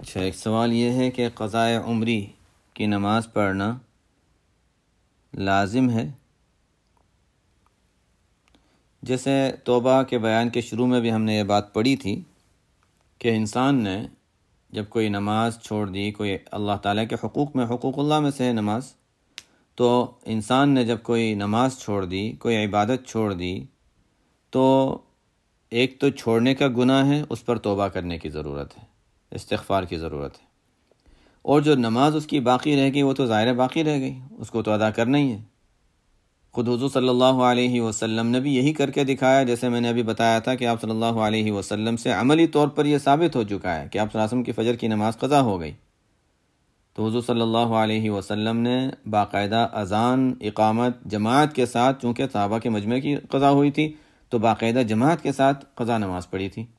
اچھا، ایک سوال یہ ہے کہ قضاء عمری کی نماز پڑھنا لازم ہے؟ جیسے توبہ کے بیان کے شروع میں بھی ہم نے یہ بات پڑھی تھی کہ انسان نے جب کوئی نماز چھوڑ دی، کوئی اللہ تعالیٰ کے حقوق میں، حقوق اللہ میں سے ہے نماز، تو انسان نے جب کوئی نماز چھوڑ دی، کوئی عبادت چھوڑ دی، تو ایک تو چھوڑنے کا گناہ ہے، اس پر توبہ کرنے کی ضرورت ہے، استغفار کی ضرورت ہے، اور جو نماز اس کی باقی رہ گئی وہ تو ظاہر باقی رہ گئی، اس کو تو ادا کرنا ہی ہے۔ خود حضور صلی اللہ علیہ وسلم نے بھی یہی کر کے دکھایا، جیسے میں نے ابھی بتایا تھا کہ آپ صلی اللہ علیہ وسلم سے عملی طور پر یہ ثابت ہو چکا ہے کہ آپ صلی اللہ علیہ وسلم کی فجر کی نماز قضا ہو گئی، تو حضور صلی اللہ علیہ وسلم نے باقاعدہ اذان، اقامت، جماعت کے ساتھ، چونکہ صحابہ کے مجمع کی قضا ہوئی تھی تو باقاعدہ جماعت کے ساتھ قضا نماز پڑھی تھی۔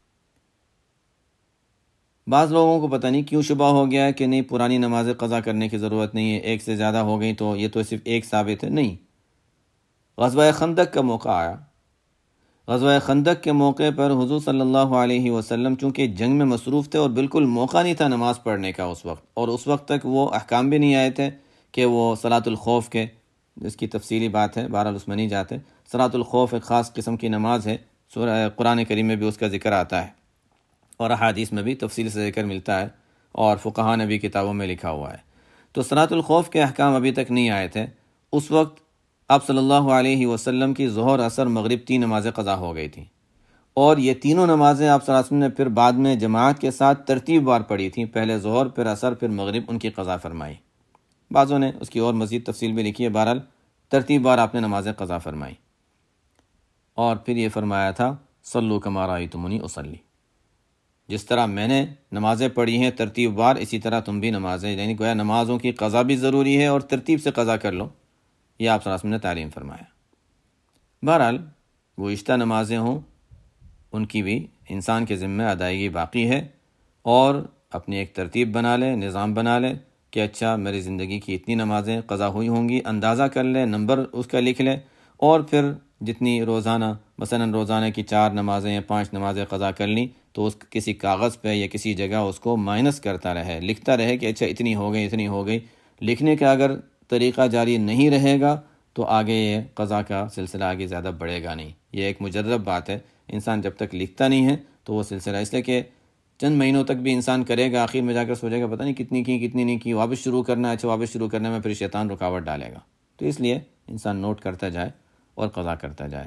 بعض لوگوں کو پتہ نہیں کیوں شبہ ہو گیا ہے کہ نہیں، پرانی نمازیں قضا کرنے کی ضرورت نہیں ہے، ایک سے زیادہ ہو گئی تو یہ تو صرف ایک ثابت ہے۔ نہیں، غزوہ خندق کا موقع آیا، غزوہ خندق کے موقع پر حضور صلی اللہ علیہ وسلم چونکہ جنگ میں مصروف تھے اور بالکل موقع نہیں تھا نماز پڑھنے کا اس وقت، اور اس وقت تک وہ احکام بھی نہیں آئے تھے کہ وہ صلاۃ الخوف کے، جس کی تفصیلی بات ہے، بہرحال اس میں نہیں جاتے۔ صلاۃ الخوف ایک خاص قسم کی نماز ہے، سورہ قرآن کریم میں بھی اس کا ذکر آتا ہے اور احادیث میں بھی تفصیل سے ذکر ملتا ہے، اور فقہاء نے بھی کتابوں میں لکھا ہوا ہے۔ تو صلاۃ الخوف کے احکام ابھی تک نہیں آئے تھے، اس وقت آپ صلی اللہ علیہ وسلم کی ظہر، عصر، مغرب 3 نمازیں قضا ہو گئی تھیں، اور یہ تینوں نمازیں آپ صلی اللہ علیہ وسلم نے پھر بعد میں جماعت کے ساتھ ترتیب وار پڑھی تھیں، پہلے ظہر، پھر عصر، پھر مغرب، ان کی قضا فرمائی۔ بعضوں نے اس کی اور مزید تفصیل بھی لکھی ہے، بہرحال ترتیب وار آپ نے نمازیں قضا فرمائی، اور پھر یہ فرمایا تھا صلو کما رأیتمونی اصلی، جس طرح میں نے نمازیں پڑھی ہیں ترتیب وار، اسی طرح تم بھی نمازیں، یعنی گویا نمازوں کی قضا بھی ضروری ہے اور ترتیب سے قضا کر لو، یہ آپ صلی اللہ علیہ وسلم نے تعلیم فرمایا۔ بہرحال گزشتہ نمازیں ہوں، ان کی بھی انسان کے ذمہ ادائیگی باقی ہے، اور اپنی ایک ترتیب بنا لے، نظام بنا لے کہ اچھا میری زندگی کی اتنی نمازیں قضا ہوئی ہوں گی، اندازہ کر لے، نمبر اس کا لکھ لے، اور پھر جتنی روزانہ، مثلا روزانہ کی 4 نمازیں یا 5 نمازیں قضا کر لیں تو اس کسی کاغذ پہ یا کسی جگہ اس کو مائنس کرتا رہے، لکھتا رہے کہ اچھا اتنی ہو گئی، اتنی ہو گئی۔ لکھنے کا اگر طریقہ جاری نہیں رہے گا تو آگے یہ قضا کا سلسلہ آگے زیادہ بڑھے گا نہیں، یہ ایک مجرب بات ہے۔ انسان جب تک لکھتا نہیں ہے تو وہ سلسلہ، اس لیے کہ چند مہینوں تک بھی انسان کرے گا، آخر میں جا کر سوچے گا پتہ نہیں کتنی کی کتنی نہیں کی، واپس شروع کرنا ہے، اچھا واپس شروع کرنے میں پھر شیطان رکاوٹ ڈالے گا، تو اس لیے انسان نوٹ کرتا جائے اور قضا کرتا جائے۔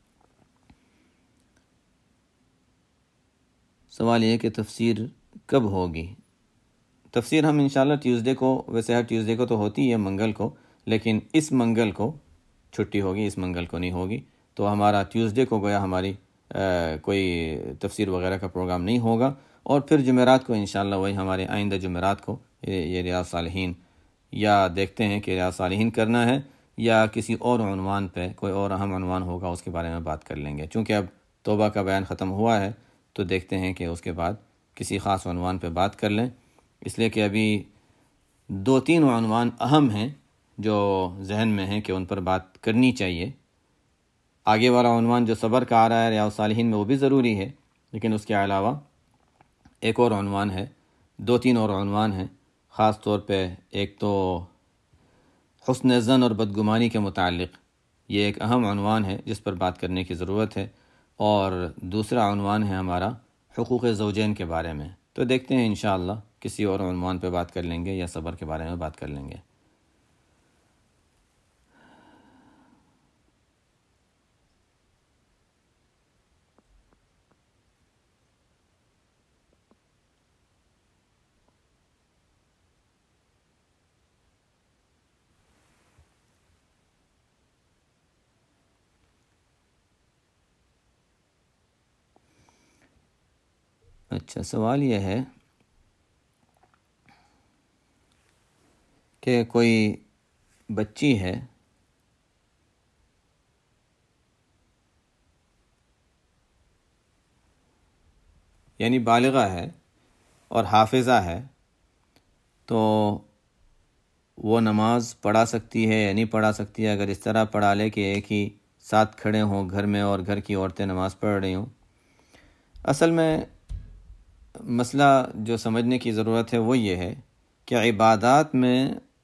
سوال یہ ہے کہ تفسیر کب ہوگی؟ تفسیر ہم انشاءاللہ ٹیوزڈے کو، ویسے ہر ٹیوزڈے کو تو ہوتی ہے، منگل کو، لیکن اس منگل کو چھٹی ہوگی، اس منگل کو نہیں ہوگی، تو ہمارا ٹیوزڈے کو گویا ہماری کوئی تفسیر وغیرہ کا پروگرام نہیں ہوگا، اور پھر جمعرات کو انشاءاللہ وہی ہمارے آئندہ جمعرات کو یہ ریاض صالحین، یا دیکھتے ہیں کہ ریاض صالحین کرنا ہے یا کسی اور عنوان پہ کوئی اور اہم عنوان ہوگا، اس کے بارے میں بات کر لیں گے، چونکہ اب توبہ کا بیان ختم ہوا ہے تو دیکھتے ہیں کہ اس کے بعد کسی خاص عنوان پہ بات کر لیں، اس لیے کہ ابھی 2-3 عنوان اہم ہیں جو ذہن میں ہیں کہ ان پر بات کرنی چاہیے۔ آگے والا عنوان جو صبر کا آ رہا ہے ریاض صالحین میں، وہ بھی ضروری ہے، لیکن اس کے علاوہ ایک اور عنوان ہے، 2-3 اور عنوان ہیں، خاص طور پہ ایک تو حسن ظن اور بدگمانی کے متعلق، یہ ایک اہم عنوان ہے جس پر بات کرنے کی ضرورت ہے، اور دوسرا عنوان ہے ہمارا حقوق زوجین کے بارے میں، تو دیکھتے ہیں انشاءاللہ کسی اور عنوان پہ بات کر لیں گے یا صبر کے بارے میں بات کر لیں گے۔ اچھا، سوال یہ ہے کہ کوئی بچی ہے یعنی بالغہ ہے اور حافظہ ہے، تو وہ نماز پڑھا سکتی ہے یا نہیں پڑھا سکتی ہے؟ اگر اس طرح پڑھا لے کہ ایک ہی ساتھ کھڑے ہوں گھر میں اور گھر کی عورتیں نماز پڑھ رہی ہوں، اصل میں مسئلہ جو سمجھنے کی ضرورت ہے وہ یہ ہے کہ عبادات میں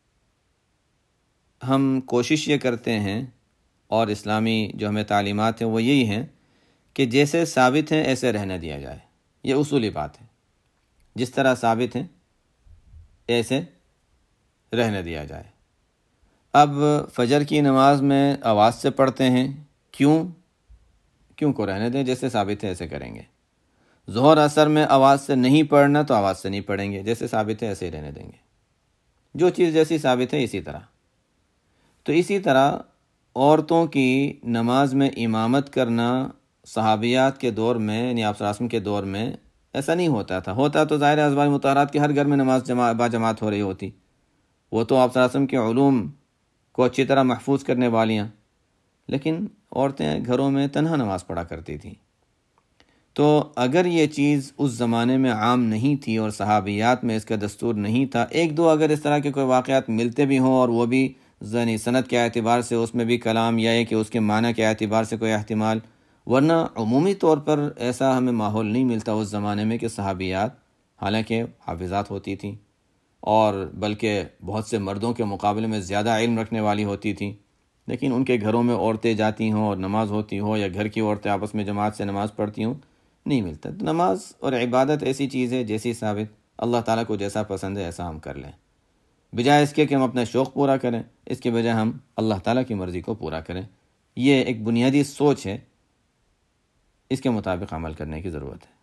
ہم کوشش یہ کرتے ہیں، اور اسلامی جو ہمیں تعلیمات ہیں وہ یہی ہیں کہ جیسے ثابت ہیں ایسے رہنے دیا جائے. یہ اصولی بات ہے، جس طرح ثابت ہیں ایسے رہنے دیا جائے. اب فجر کی نماز میں آواز سے پڑھتے ہیں، کیوں کو رہنے دیں، جیسے ثابت ہے ایسے کریں گے. ظہر اثر میں آواز سے نہیں پڑھنا تو آواز سے نہیں پڑھیں گے، جیسے ثابت ہے ایسے ہی رہنے دیں گے. جو چیز جیسی ثابت ہے اسی طرح. تو اسی طرح عورتوں کی نماز میں امامت کرنا صحابیات کے دور میں، یعنی آپ صلی اللہ علیہ وسلم کے دور میں ایسا نہیں ہوتا تھا. ہوتا تو ظاہر ازواج مطہرات کے ہر گھر میں نماز با جماعت ہو رہی ہوتی. وہ تو آپ صلی اللہ علیہ وسلم کے علوم کو اچھی طرح محفوظ کرنے والیاں، لیکن عورتیں گھروں میں تنہا نماز پڑھا کرتی تھیں. تو اگر یہ چیز اس زمانے میں عام نہیں تھی اور صحابیات میں اس کا دستور نہیں تھا، ایک دو اگر اس طرح کے کوئی واقعات ملتے بھی ہوں اور وہ بھی سند کے اعتبار سے اس میں بھی کلام یا ہے کہ اس کے معنی کے اعتبار سے کوئی احتمال، ورنہ عمومی طور پر ایسا ہمیں ماحول نہیں ملتا اس زمانے میں کہ صحابیات حالانکہ حافظات ہوتی تھیں اور بلکہ بہت سے مردوں کے مقابلے میں زیادہ علم رکھنے والی ہوتی تھیں، لیکن ان کے گھروں میں عورتیں جاتی ہوں اور نماز ہوتی ہو، یا گھر کی عورتیں آپس میں جماعت سے نماز پڑھتی ہوں، نہیں ملتا. تو نماز اور عبادت ایسی چیز ہے جیسی ثابت، اللہ تعالیٰ کو جیسا پسند ہے ایسا ہم کر لیں، بجائے اس کے کہ ہم اپنا شوق پورا کریں، اس کے بجائے ہم اللہ تعالیٰ کی مرضی کو پورا کریں. یہ ایک بنیادی سوچ ہے، اس کے مطابق عمل کرنے کی ضرورت ہے.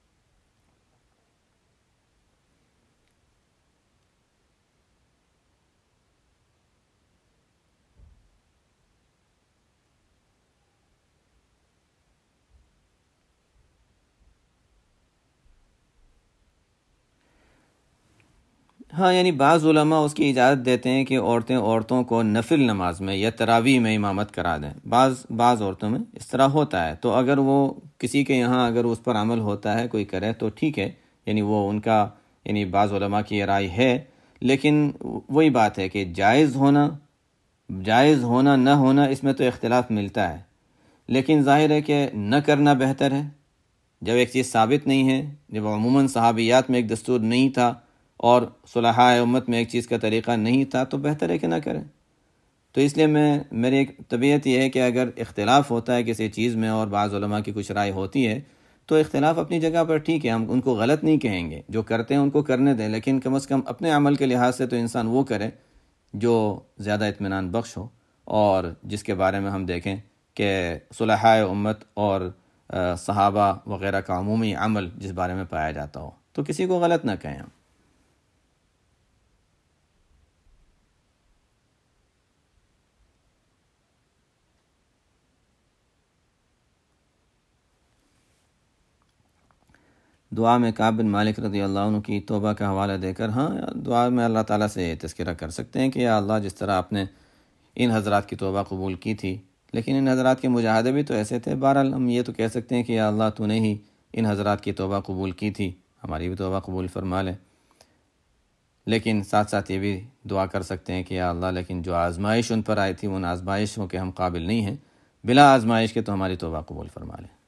ہاں، یعنی بعض علماء اس کی اجازت دیتے ہیں کہ عورتوں کو نفل نماز میں یا تراویح میں امامت کرا دیں. بعض عورتوں میں اس طرح ہوتا ہے، تو اگر وہ کسی کے یہاں اگر اس پر عمل ہوتا ہے کوئی کرے تو ٹھیک ہے، یعنی وہ ان کا یعنی بعض علماء کی رائے ہے. لیکن وہی بات ہے کہ جائز ہونا نہ ہونا اس میں تو اختلاف ملتا ہے، لیکن ظاہر ہے کہ نہ کرنا بہتر ہے. جب ایک چیز ثابت نہیں ہے، جب عموماً صحابیات میں ایک دستور نہیں تھا اور صلحاء امت میں ایک چیز کا طریقہ نہیں تھا، تو بہتر ہے کہ نہ کریں. تو اس لیے میری ایک طبیعت یہ ہے کہ اگر اختلاف ہوتا ہے کسی چیز میں اور بعض علماء کی کچھ رائے ہوتی ہے تو اختلاف اپنی جگہ پر ٹھیک ہے، ہم ان کو غلط نہیں کہیں گے، جو کرتے ہیں ان کو کرنے دیں، لیکن کم از کم اپنے عمل کے لحاظ سے تو انسان وہ کرے جو زیادہ اطمینان بخش ہو، اور جس کے بارے میں ہم دیکھیں کہ صلحاء امت اور صحابہ وغیرہ کا عمومی عمل جس بارے میں پایا جاتا ہو، تو کسی کو غلط نہ کہیں ہم. دعا میں کعب بن مالک رضی اللہ عنہ کی توبہ کا حوالہ دے کر، ہاں دعا میں اللہ تعالیٰ سے تذکرہ کر سکتے ہیں کہ یا اللہ جس طرح آپ نے ان حضرات کی توبہ قبول کی تھی، لیکن ان حضرات کے مجاہدے بھی تو ایسے تھے. بہرحال ہم یہ تو کہہ سکتے ہیں کہ یا اللہ تو نے ہی ان حضرات کی توبہ قبول کی تھی، ہماری بھی توبہ قبول فرما لے. لیکن ساتھ ساتھ یہ بھی دعا کر سکتے ہیں کہ یا اللہ لیکن جو آزمائش ان پر آئی تھی ان آزمائشوں کے ہم قابل نہیں ہیں، بلا آزمائش کے تو ہماری توبہ قبول فرما لے.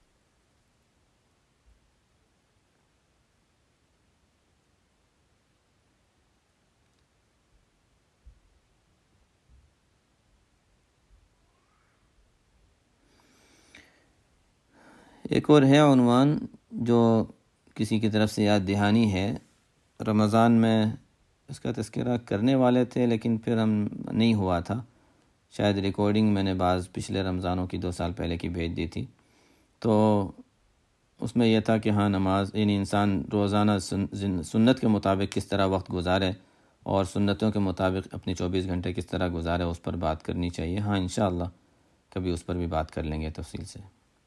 ایک اور ہے عنوان جو کسی کی طرف سے یاد دہانی ہے. رمضان میں اس کا تذکرہ کرنے والے تھے لیکن پھر ہم نہیں ہوا تھا، شاید ریکارڈنگ میں نے بعض پچھلے رمضانوں کی 2 سال پہلے کی بھیج دی تھی. تو اس میں یہ تھا کہ ہاں نماز یعنی انسان روزانہ سنت کے مطابق کس طرح وقت گزارے اور سنتوں کے مطابق اپنی 24 گھنٹے کس طرح گزارے، اس پر بات کرنی چاہیے. ہاں انشاءاللہ کبھی اس پر بھی بات کر لیں گے تفصیل سے.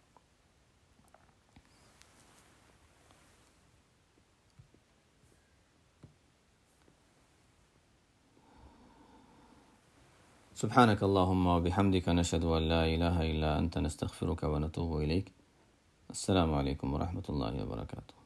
سبحانك اللهم وبحمدك نشهد أن لا إله إلا أنت نستغفرك ونتوب إليك. السلام عليكم ورحمة الله وبركاته.